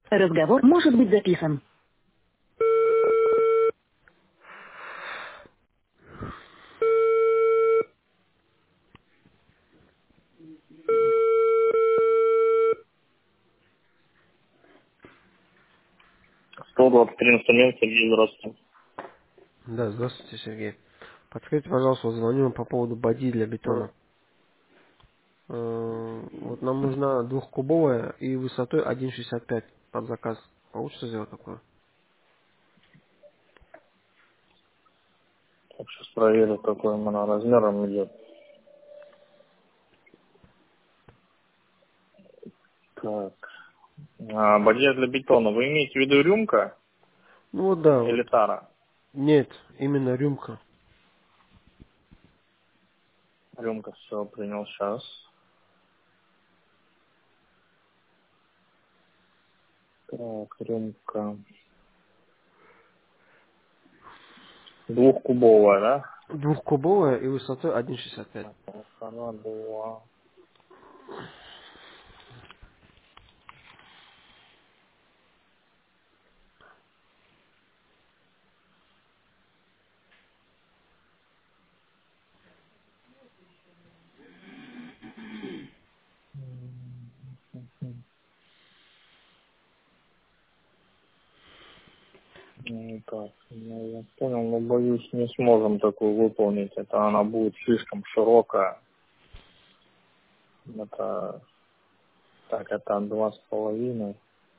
Разговор может быть записан. 123 инструмент, Сергей, здравствуйте. Да, здравствуйте, Сергей. Подскажите, пожалуйста, вот звоню вам по поводу боди для бетона. Вот нам нужна двухкубовая и высотой 1,65 под заказ. Получится сделать такое? Так, сейчас проверю, какой она размером идет. Так. Бадья для бетона. Вы имеете в виду рюмка Ну вот да, или вот. тара? Нет, именно рюмка. Рюмка, все, принял сейчас. Так, рюмка. Двухкубовая, да? Двухкубовая и высотой 1,65. Она была... Так, ну, я понял, но боюсь, не сможем такую выполнить. Это она будет слишком широкая. Это, так, это 2,5.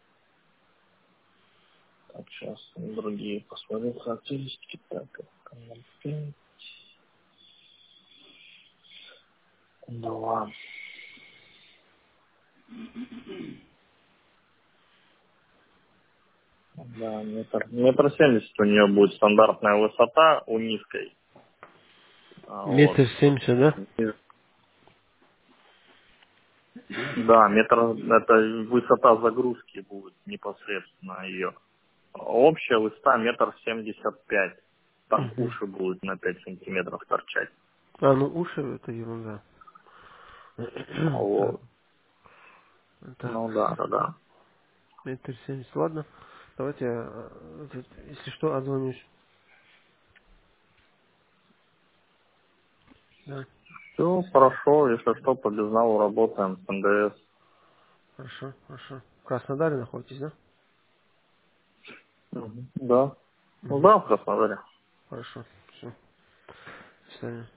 Так, сейчас другие посмотрю характеристики. Так, это 5, 2. Да, метр 70 у нее будет стандартная высота у низкой. Вот. 1,70 м, да? Да, метр, это высота загрузки будет непосредственно ее. Общая высота 1,75 м. Там Мгм. уши будут на 5 сантиметров торчать. А, ну уши это ерунда. Так, Вот. так, Ну да, да, да. 1,70 м, ладно. Давайте, если что, отзвонюсь. Да, Все хорошо, если что, по безналу работаем с НДС. хорошо, хорошо. В Краснодаре находитесь, да? Да. Ну Угу. да, в Краснодаре. Хорошо, все. До свидания.